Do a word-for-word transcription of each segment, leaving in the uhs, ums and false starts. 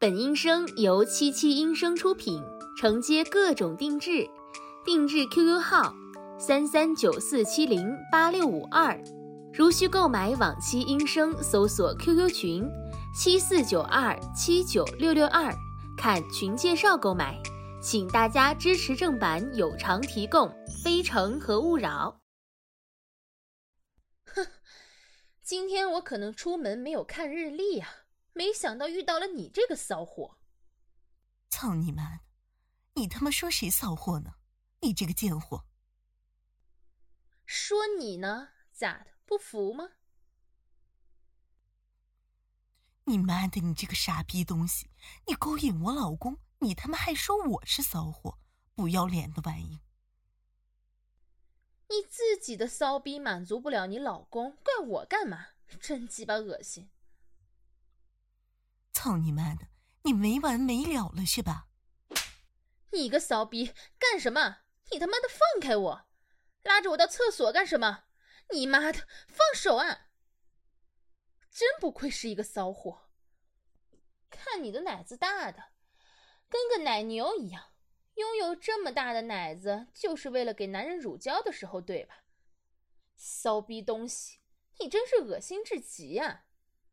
本音声由七七音声出品，承接各种定制，定制 Q Q 号三三九四七零八六五二，如需购买往期音声，搜索 Q Q 群七四九二七九六六二，看群介绍购买。请大家支持正版有偿提供，非诚和勿扰。 哼，今天我可能出门没有看日历啊。没想到遇到了你这个骚货。 操你妈的，你他妈说谁骚货呢？你这个贱货。 说你呢？咋的，不服吗？ 你妈的，你这个傻逼东西，你勾引我老公，你他妈还说我是骚货，不要脸的玩意。 你自己的骚逼满足不了你老公，怪我干嘛？真鸡巴恶心。 操你妈的，你没完没了了是吧？ 你个骚逼，干什么？你他妈的放开我！拉着我到厕所干什么？你妈的，放手啊！真不愧是一个骚货。看你的奶子大的，跟个奶牛一样，拥有这么大的奶子，就是为了给男人乳胶的时候，对吧？骚逼东西，你真是恶心至极啊！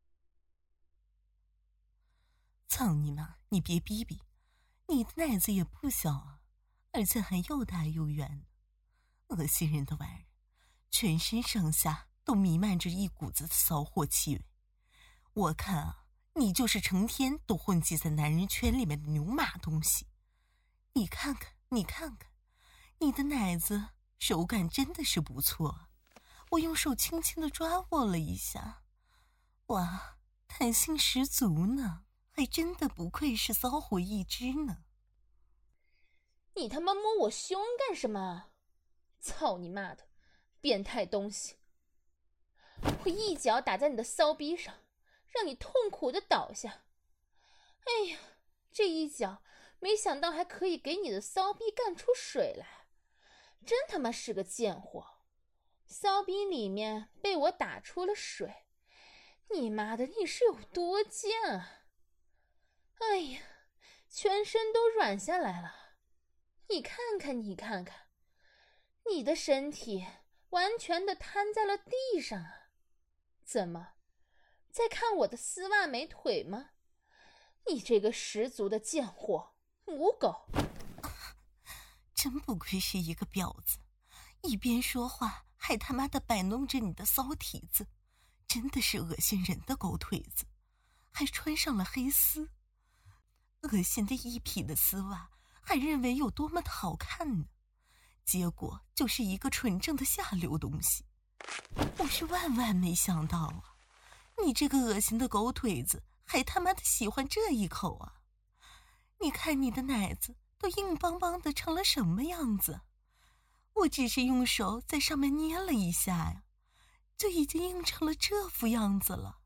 操你妈！你别逼逼，你的奶子也不小啊，而且还又大又圆，恶心人的玩意儿，全身上下都弥漫着一股子的骚货气味。我看啊，你就是成天都混迹在男人圈里面的牛马东西。你看看，你看看，你的奶子手感真的是不错，我用手轻轻地抓握了一下，哇，弹性十足呢。还真的不愧是骚货一只呢。 你他妈摸我胸干什么？操你妈的，变态东西！我一脚打在你的骚逼上，让你痛苦的倒下。哎呀，这一脚没想到还可以给你的骚逼干出水来，真他妈是个贱货！骚逼里面被我打出了水，你妈的，你是有多贱啊！哎呀，全身都软下来了。你看看，你看看，你的身体完全的瘫在了地上啊！怎么，在看我的丝袜美腿吗？你这个十足的贱货，母狗！ 真不愧是一个婊子，一边说话还他妈的摆弄着你的骚体子，真的是恶心人的狗腿子，还穿上了黑丝。恶心的一匹的丝袜，还认为有多么的好看呢？结果就是一个纯正的下流东西。我是万万没想到啊！你这个恶心的狗腿子，还他妈的喜欢这一口啊！你看你的奶子都硬邦邦的成了什么样子？我只是用手在上面捏了一下呀，就已经硬成了这副样子了。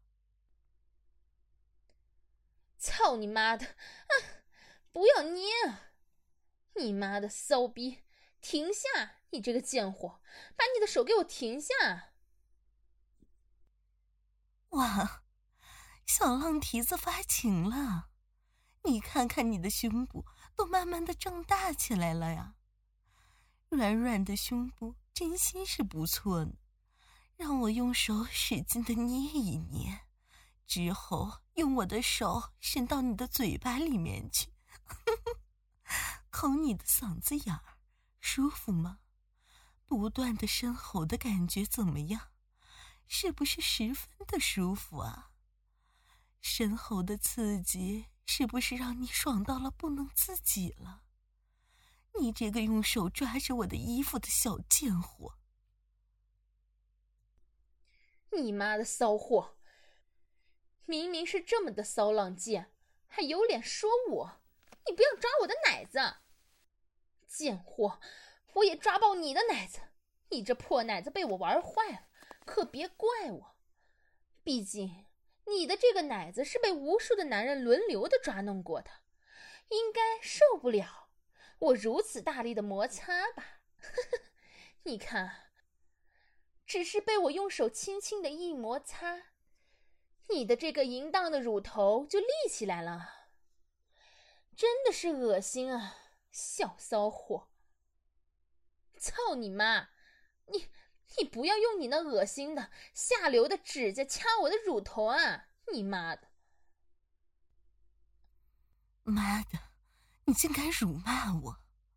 操你妈的！啊，不要捏啊！你妈的骚逼，停下！你这个贱货，把你的手给我停下！ 哇，小浪蹄子发情了！你看看你的胸部都慢慢的胀大起来了呀，软软的胸部真心是不错呢。让我用手使劲的捏一捏，之后用我的手伸到你的嘴巴里面去，抠你的嗓子眼儿，舒服吗？不断的深吼的感觉怎么样？是不是十分的舒服啊？深吼的刺激是不是让你爽到了不能自己了？你这个用手抓着我的衣服的小贱货！ 你妈的骚货！明明是这么的骚浪贱，还有脸说我？你不要抓我的奶子！贱货，我也抓爆你的奶子！你这破奶子被我玩坏了，可别怪我。毕竟你的这个奶子是被无数的男人轮流的抓弄过的，应该受不了我如此大力的摩擦吧？你看，只是被我用手轻轻的一摩擦，你的这个淫荡的乳头就立起来了。 真的是恶心啊，小骚货！操你妈！你你不要用你那恶心的下流的指甲掐我的乳头啊！你妈的！ 妈的，你竟敢辱骂我！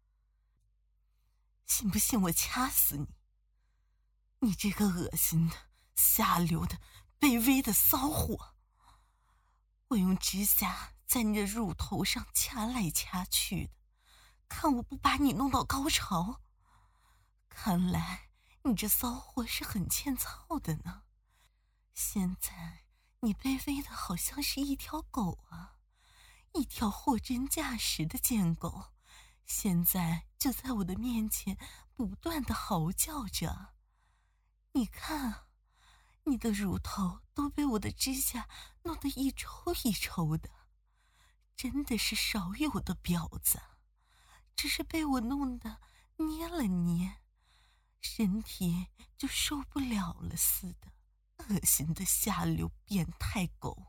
信不信我掐死你？你这个恶心的、下流的、卑微的骚货！我用指甲在你的乳头上掐来掐去的，看我不把你弄到高潮！看来你这骚货是很欠操的呢。现在你卑微的好像是一条狗啊，一条货真价实的贱狗，现在就在我的面前不断的嚎叫着。你看，你的乳头都被我的指甲弄得一抽一抽的，真的是少有的婊子，只是被我弄得捏了捏，身体就受不了了似的，恶心的下流变态狗！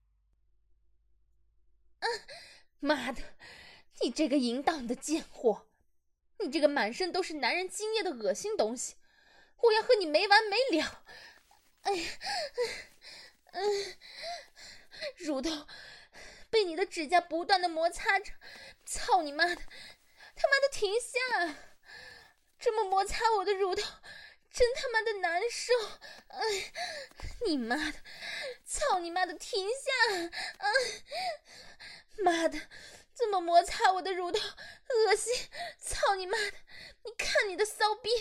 啊，妈的，你这个淫荡的贱货！你这个满身都是男人精液的恶心东西！我要和你没完没了！哎呀，嗯，乳头被你的指甲不断的摩擦着，操你妈的，他妈的停下！这么摩擦我的乳头，真他妈的难受！哎，你妈的，操你妈的，停下！啊，妈的，这么摩擦我的乳头，恶心！操你妈的，你看你的骚逼！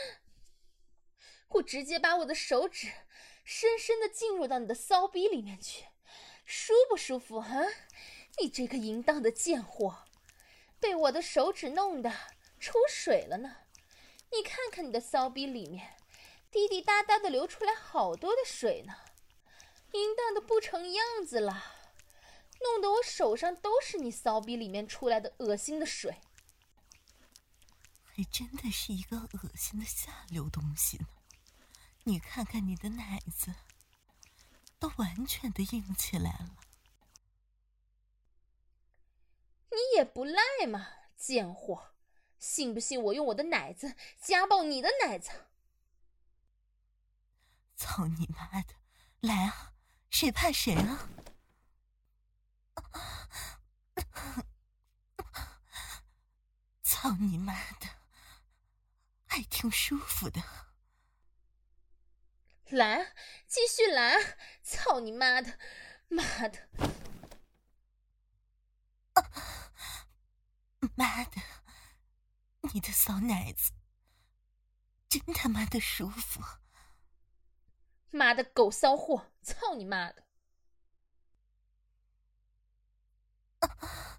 我直接把我的手指深深的进入到你的骚逼里面去，舒不舒服啊？你这个淫荡的贱货，被我的手指弄得出水了呢！你看看你的骚逼里面，滴滴答答的流出来好多的水呢，淫荡的不成样子了，弄得我手上都是你骚逼里面出来的恶心的水。 还真的是一个恶心的下流东西呢！你看看你的奶子，都完全的硬起来了。 你也不赖嘛，贱货！信不信我用我的奶子家暴你的奶子？ 操你妈的！来啊，谁怕谁啊！操你妈的，还挺舒服的。 来，继续来！操你妈的，妈的！ 啊、妈的，你的骚奶子真他妈的舒服！ 妈的狗骚货，操你妈的！ 啊、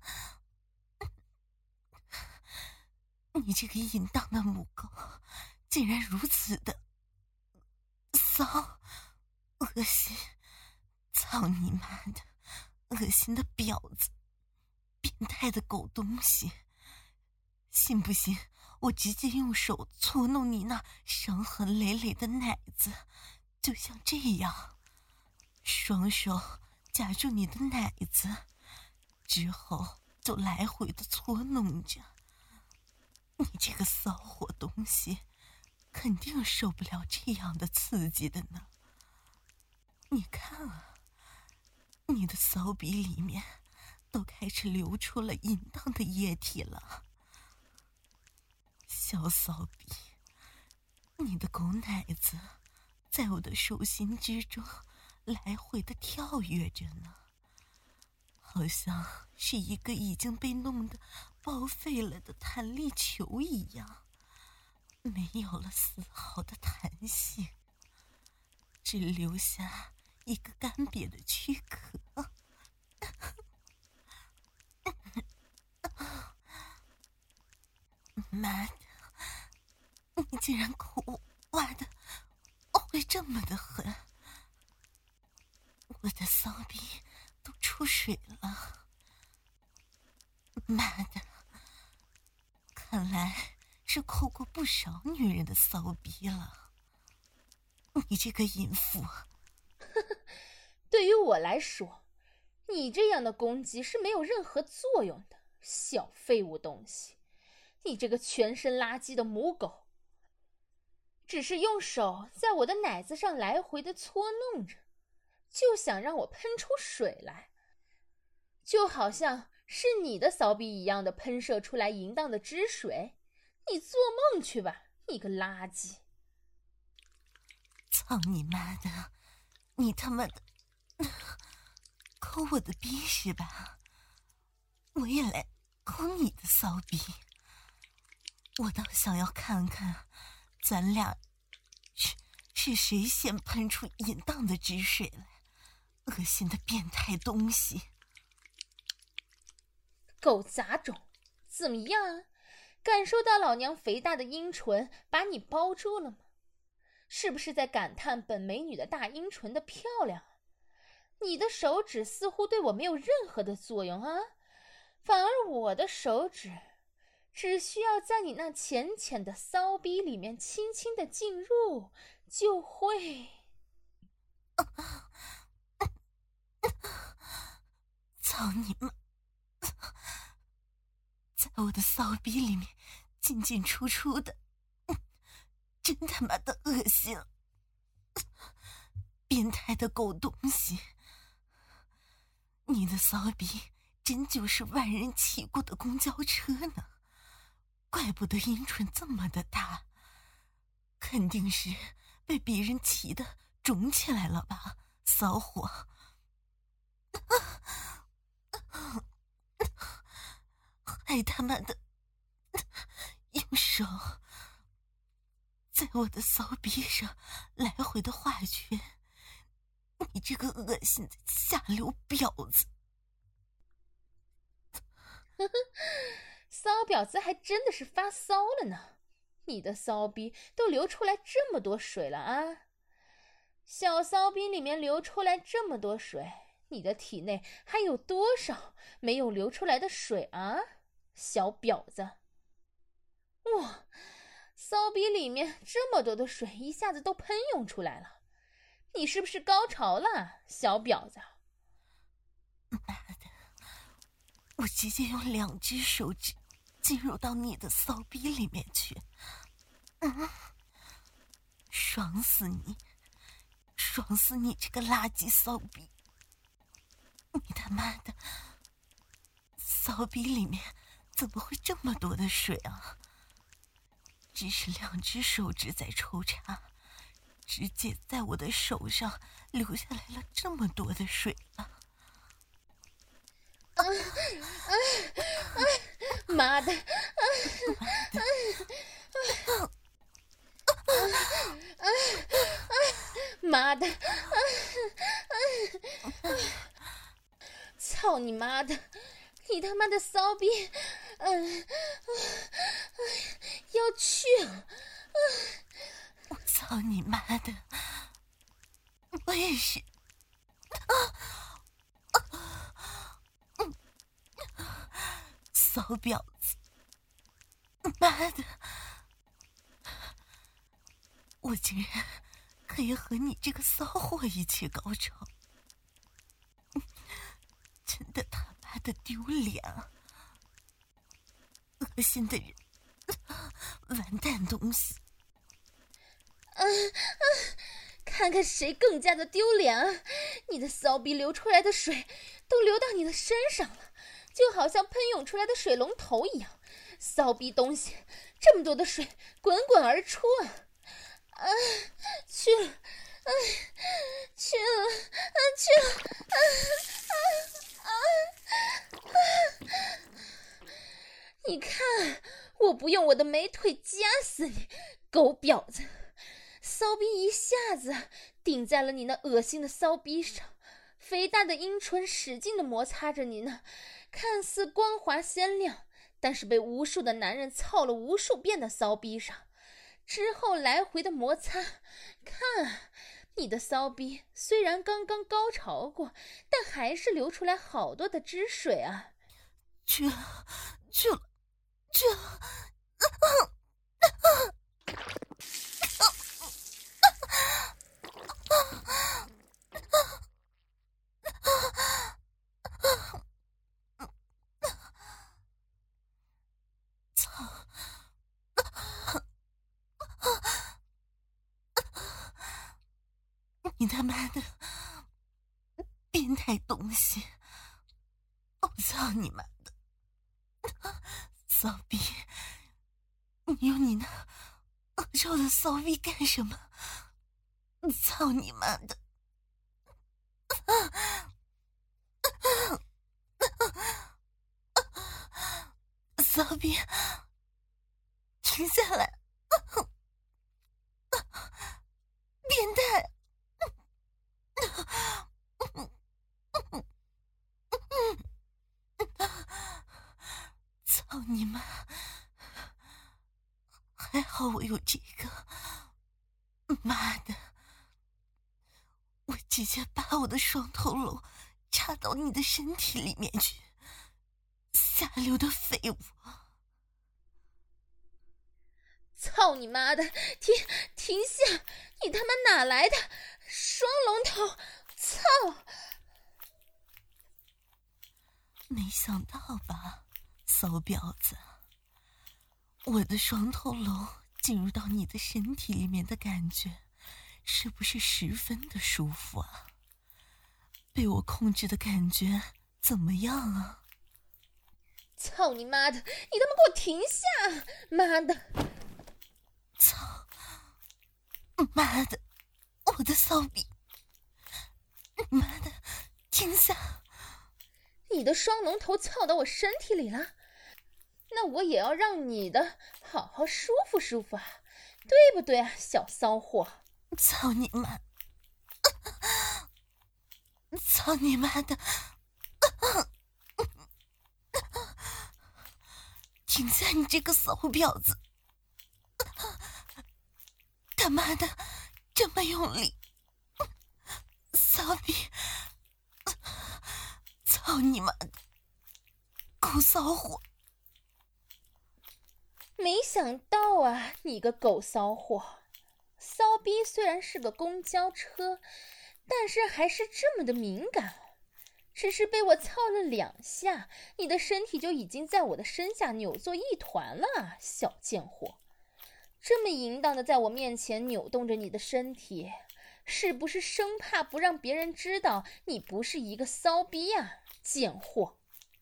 你这个淫荡的母狗，竟然如此的骚，恶心！操你妈的，恶心的婊子，变态的狗东西！信不信我直接用手搓弄你那伤痕累累的奶子，就像这样，双手夹住你的奶子，之后就来回的搓弄着。你这个骚货东西，肯定受不了这样的刺激的呢。你看啊，你的骚逼里面都开始流出了淫荡的液体了。小骚逼，你的狗奶子在我的手心之中来回的跳跃着呢，好像是一个已经被弄得报废了的弹力球一样，没有了丝毫的弹性，只留下一个干瘪的躯壳。妈的，你竟然狗挖的会这么的狠，我的骚逼都出水了。妈的，看来是抠过不少女人的骚逼了。你这个淫妇！ 对于我来说，你这样的攻击是没有任何作用的。 小废物东西，你这个全身垃圾的母狗！只是用手在我的奶子上来回的搓弄着，就想让我喷出水来，就好像是你的骚逼一样的喷射出来淫荡的汁水。你做梦去吧，你个垃圾！ 操你妈的！你他妈的抠我的逼是吧？我也来抠你的骚逼。我倒想要看看咱俩是是谁先喷出淫荡的汁水来，恶心的变态东西！ 狗杂种，怎么样？感受到老娘肥大的阴唇把你包住了吗？是不是在感叹本美女的大阴唇的漂亮？你的手指似乎对我没有任何的作用啊，反而我的手指只需要在你那浅浅的骚逼里面轻轻的进入，就会…… 操你妈！在我的骚逼里面进进出出的，真他妈的恶心！变态的狗东西！你的骚逼真就是万人骑过的公交车呢，怪不得阴唇这么的大，肯定是被别人骑的肿起来了吧，骚货！还他妈的用手在我的骚逼上来回的画圈，你这个恶心的下流婊子！ 骚婊子还真的是发骚了呢，你的骚逼都流出来这么多水了啊！小骚逼里面流出来这么多水，你的体内还有多少没有流出来的水啊？小婊子！哇，骚逼里面这么多的水一下子都喷涌出来了，你是不是高潮了，小婊子？ 妈的，我直接用两只手指进入到你的骚逼里面去，嗯，爽死你，爽死你这个垃圾骚逼！你他妈的骚逼里面怎么会这么多的水啊？只是两只手指在抽插，直接在我的手上流下来了这么多的水啊！ 啊啊啊！妈的！啊啊啊啊！妈的！啊啊啊！操你妈的！你他妈的骚逼！嗯、呃，要去了！ 我操你妈的！我也是！啊啊！嗯，骚婊子！妈的！我竟然可以和你这个骚货一起高潮，真的他妈的丢脸啊！恶心的人，完蛋东西！ 啊啊！看看谁更加的丢脸啊！你的骚逼流出来的水都流到你的身上了，就好像喷涌出来的水龙头一样。骚逼东西，这么多的水滚滚而出啊！啊，去了，啊，去了，啊，去了，啊啊啊啊！你看，我不用我的美腿夹死你，狗婊子！骚逼一下子顶在了你那恶心的骚逼上，肥大的阴唇使劲地摩擦着你那看似光滑鲜亮，但是被无数的男人操了无数遍的骚逼上，之后来回的摩擦。看，你的骚逼虽然刚刚高潮过，但还是流出来好多的汁水啊！ 去了，去了，去了！啊啊啊他妈的变态东西！我操你妈的！骚逼！你用你那恶臭的骚逼干什么？操你妈的！骚逼，停下来！变态！操你妈！还好我有这个，妈的！我直接把我的双头龙插到你的身体里面去，下流的废物！ 操你妈的！停停下！你他妈哪来的双龙头？操！ 没想到吧，骚婊子！我的双头龙进入到你的身体里面的感觉，是不是十分的舒服啊？被我控制的感觉怎么样啊？ 操你妈的！你他妈给我停下！妈的！ 操！妈的！我的骚逼！妈的！停下！ 你的双龙头操到我身体里了，那我也要让你的好好舒服舒服啊，对不对啊，小骚货？ 操你妈！操你妈的！停下，你这个骚婊子！他妈的，这么用力！骚逼！操你妈的！狗骚货！ 没想到啊，你个狗骚货！骚逼虽然是个公交车，但是还是这么的敏感。只是被我操了两下，你的身体就已经在我的身下扭作一团了，小贱货！这么淫荡的在我面前扭动着你的身体，是不是生怕不让别人知道你不是一个骚逼啊，贱货！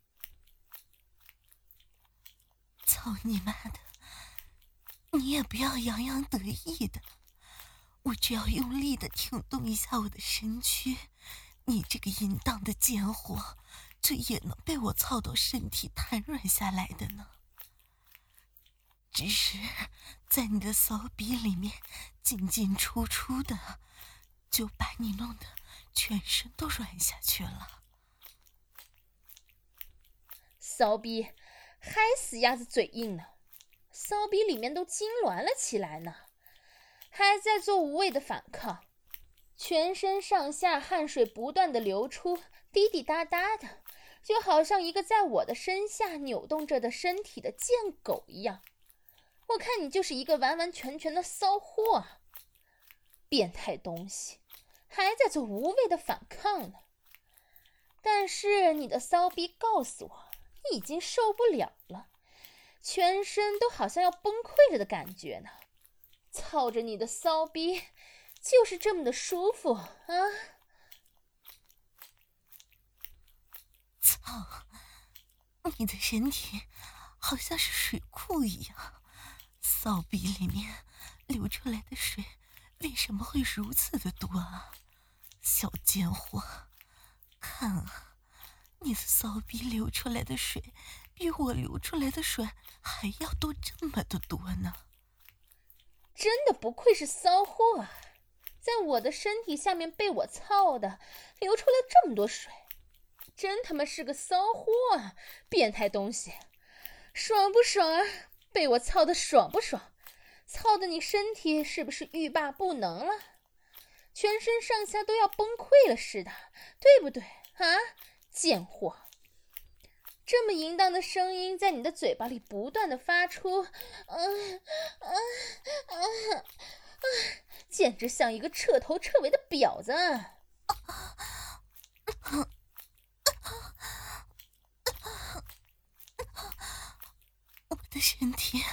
操你妈的！你也不要洋洋得意的，我只要用力的挺动一下我的身躯，你这个淫荡的贱货，这也能被我操到身体瘫软下来的呢。只是在你的骚逼里面进进出出的，就把你弄得全身都软下去了。 骚逼，嗨死鸭子嘴硬呢！骚逼里面都痉挛了起来呢，还在做无谓的反抗，全身上下汗水不断的流出，滴滴答答的，就好像一个在我的身下扭动着的身体的贱狗一样。我看你就是一个完完全全的骚货啊，变态东西，还在做无谓的反抗呢。但是你的骚逼告诉我，你已经受不了了，全身都好像要崩溃了的感觉呢。操着你的骚逼，就是这么的舒服啊！ 操，你的身体好像是水库一样，骚逼里面流出来的水为什么会如此的多啊？小贱货，看啊，你的骚逼流出来的水比我流出来的水还要多这么的多呢。 真的不愧是骚货啊，在我的身体下面被我操的流出了这么多水，真他妈是个骚货啊，变态东西！爽不爽啊？被我操的爽不爽？操的你身体是不是欲罢不能了？全身上下都要崩溃了似的，对不对啊，贱货？这么淫荡的声音在你的嘴巴里不断的发出，嗯嗯嗯嗯，简直像一个彻头彻尾的婊子啊！ 我的身体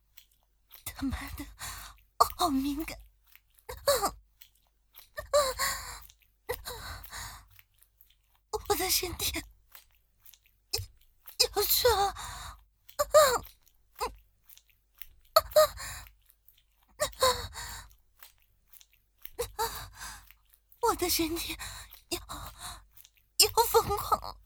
他妈的好敏感！ 身体要去了。我的身体要要疯狂了。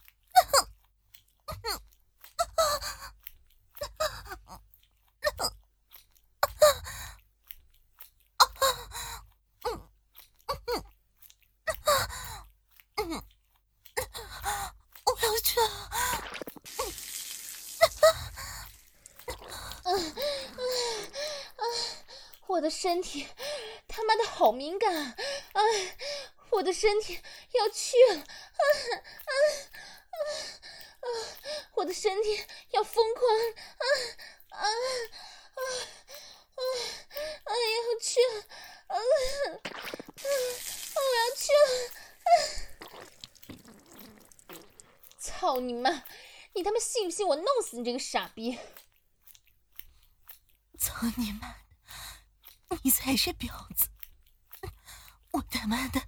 我要去了。 我的身体他妈的好敏感啊！啊，我的身体要去了！啊啊啊啊！我的身体要疯狂！啊啊啊啊！啊，要去了！啊啊！我要去了！啊、操你妈！你他妈信不信我弄死你这个傻逼？ 操你妈的！你才是婊子！我他妈的，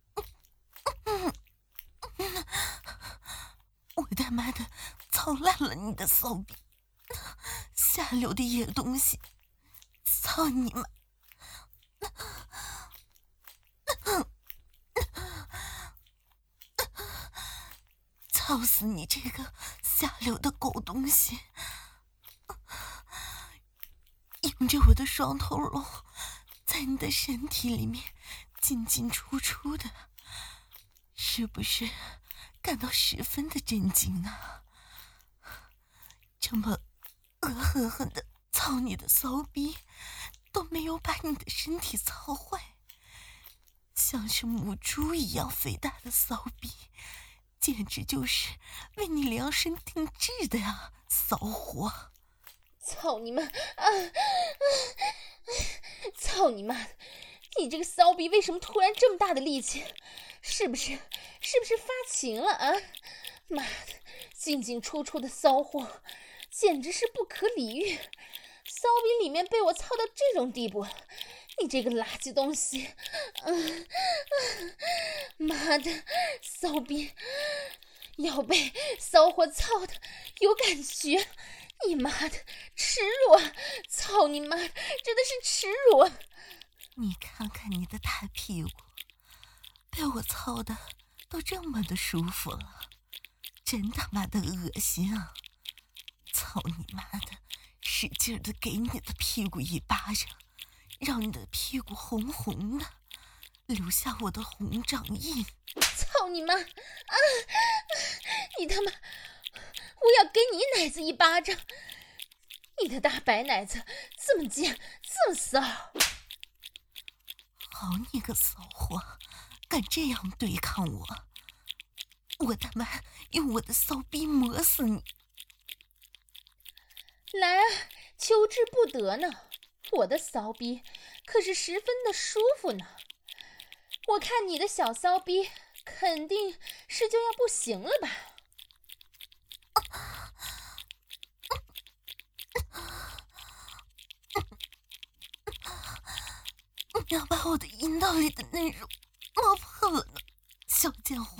我他妈的操烂了你的骚逼！下流的野东西！操你妈！操死你这个下流的狗东西！用着我的双头龙在你的身体里面进进出出的，是不是感到十分的震惊啊？这么恶狠狠的操你的骚逼，都没有把你的身体操坏，像是母猪一样肥大的骚逼，简直就是为你量身定制的呀，骚货！ 操你妈！啊啊！操你妈的！你这个骚逼为什么突然这么大的力气？是不是是不是发情了啊？妈的，进进出出的骚货，简直是不可理喻！骚逼里面被我操到这种地步，你这个垃圾东西！啊啊！妈的，骚逼要被骚货操的有感觉！你妈的，耻辱啊！操你妈的，真的是耻辱啊！ 你看看你的大屁股，被我操的都这么的舒服了，真他妈的恶心啊！操你妈的，使劲的给你的屁股一巴掌，让你的屁股红红的，留下我的红掌印！ 操你妈！啊！你他妈！我要给你奶子一巴掌！你的大白奶子这么贱，这么骚！ 好你个骚货，敢这样对抗我，我他妈用我的骚逼磨死你！ 来啊，求之不得呢！我的骚逼可是十分的舒服呢。我看你的小骚逼肯定是就要不行了吧？ 你要把我的阴道里的内乳摸破了呢，小贱货！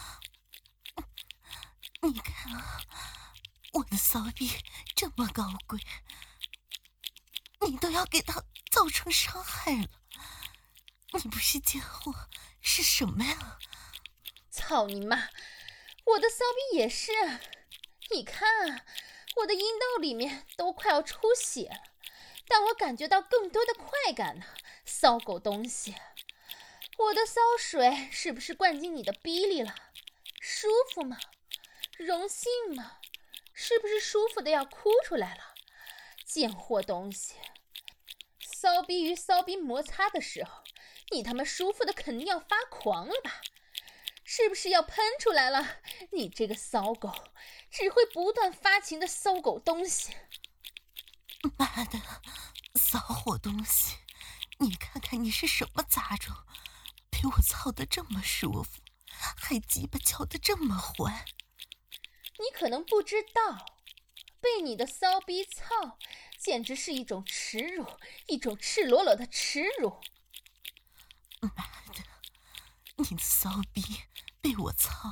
你看啊，我的骚逼这么高贵，你都要给他造成伤害了，你不是贱货是什么呀？ 操你妈！我的骚逼也是啊！你看啊，我的阴道里面都快要出血了，但我感觉到更多的快感呢，骚狗东西！我的骚水是不是灌进你的逼里了？舒服吗？荣幸吗？是不是舒服的要哭出来了？贱货东西！骚逼与骚逼摩擦的时候，你他妈舒服的肯定要发狂了吧？是不是要喷出来了？你这个骚狗，只会不断发情的骚狗东西！ 妈的，骚货东西！你看看你是什么杂种，被我操得这么舒服，还鸡巴叫得这么欢。 你可能不知道，被你的骚逼操，简直是一种耻辱，一种赤裸裸的耻辱。 妈的，你的骚逼被我操，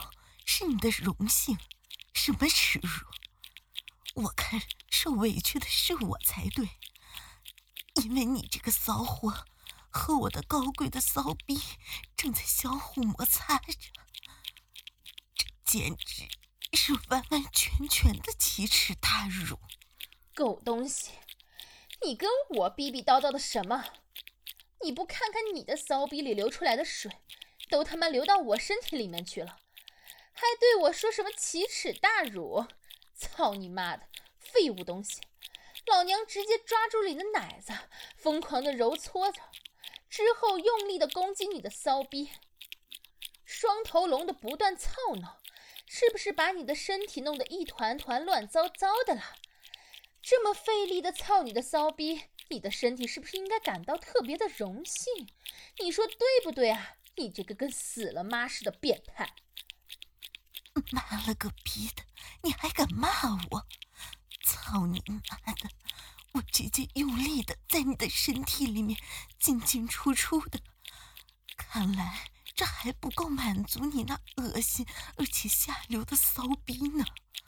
是你的荣幸，什么耻辱？我看受委屈的是我才对，因为你这个骚货和我的高贵的骚逼正在相互摩擦着，这简直是完完全全的奇耻大辱。 狗东西，你跟我逼逼叨叨的什么？你不看看你的骚逼里流出来的水，都他妈流到我身体里面去了，还对我说什么奇耻大辱？操你妈的，废物东西！老娘直接抓住了你的奶子，疯狂的揉搓着，之后用力的攻击你的骚逼，双头龙的不断操挠，是不是把你的身体弄得一团团乱糟糟的了？这么费力的操你的骚逼，你的身体是不是应该感到特别的荣幸？你说对不对啊？你这个跟死了妈似的变态！ 妈了个逼的，你还敢骂我？操你妈的！我直接用力的在你的身体里面进进出出的，看来这还不够满足你那恶心而且下流的骚逼呢！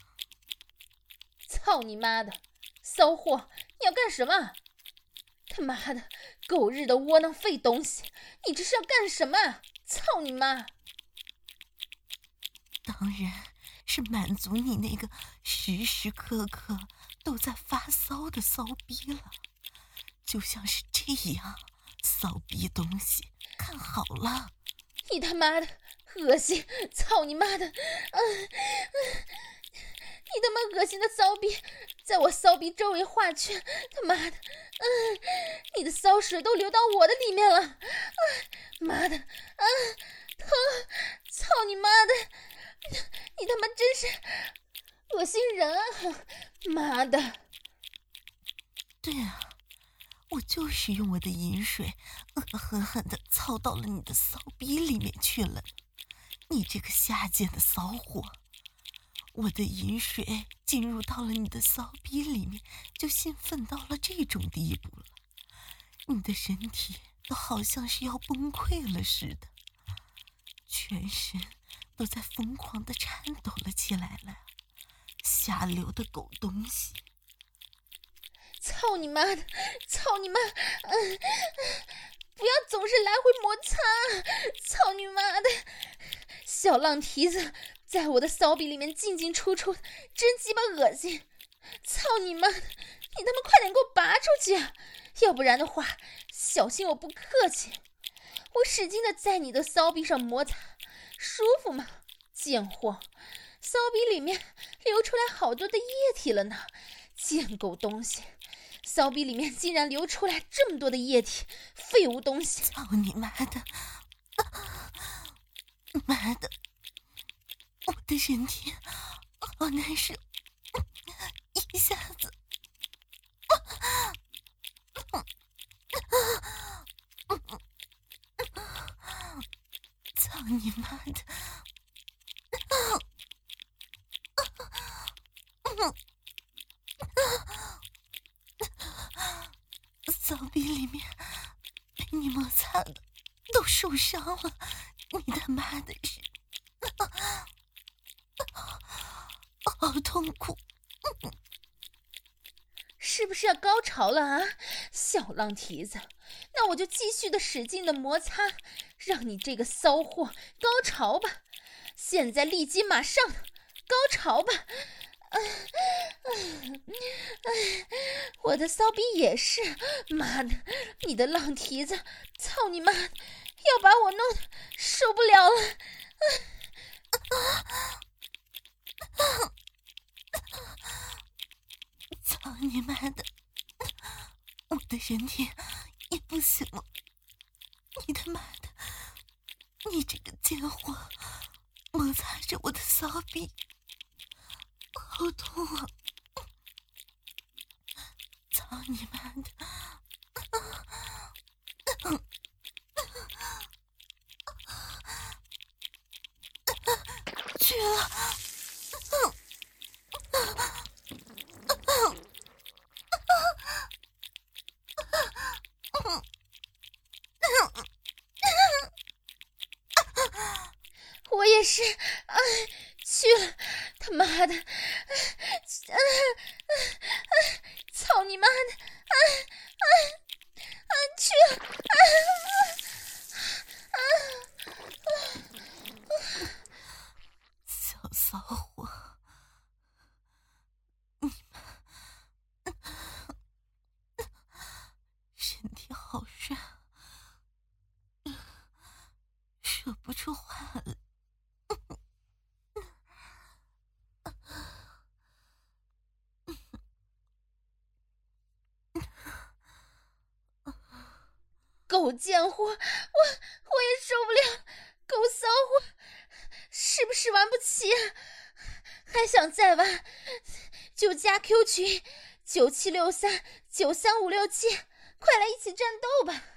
操你妈的，骚货，你要干什么？他妈的，狗日的窝囊废东西，你这是要干什么？操你妈！ 当然是满足你那个时时刻刻都在发骚的骚逼了，就像是这样，骚逼东西，看好了！ 你他妈的恶心！操你妈的！嗯、呃，你他妈恶心的骚逼，在我骚逼周围画圈！他妈的，嗯、呃，你的骚水都流到我的里面了！啊、呃，妈的，啊、呃，疼！操你妈的！你他妈真是恶心人啊！妈的！ 对啊，我就是用我的饮水恶狠狠地操到了你的骚逼里面去了。你这个下贱的骚货，我的饮水进入到了你的骚逼里面，就兴奋到了这种地步了。你的身体都好像是要崩溃了似的，全身都在疯狂地颤抖了起来了。下流的狗东西！ 操你妈的！操你妈！嗯，不要总是来回摩擦！操你妈的！小浪蹄子在我的骚逼里面进进出出，真鸡巴恶心！操你妈的！你他妈快点给我拔出去啊！要不然的话，小心我不客气！我使劲的在你的骚逼上摩擦，舒服吗？贱货！骚逼里面流出来好多的液体了呢，贱狗东西！骚逼里面竟然流出来这么多的液体，废物东西！ 操你妈的！妈的！我的身体好难受，一下子，操你妈的！骚逼里面被你摩擦的都受伤了，你他妈的是，好痛苦！ 是不是要高潮了啊，小浪蹄子？那我就继续的使劲的摩擦，让你这个骚货高潮吧！现在立即马上高潮吧！啊啊啊、我的骚逼也是，妈的，你的浪蹄子，操你妈，要把我弄得受不了了！ 啊、操你妈的，我的身体也不行了！你他妈的，你这个贱货，摩擦着我的骚逼，好痛啊！操你妈的！去了！ 我也是，啊， 去了！他妈的！啊啊啊！操你妈的！啊啊啊！去了！啊啊啊！ 小骚货，你们身体好软，说不出话来。 狗贱货，我我也受不了！狗骚货，是不是玩不起啊？还想再玩？就加 Q 群九七六三九三五六七，快来一起战斗吧！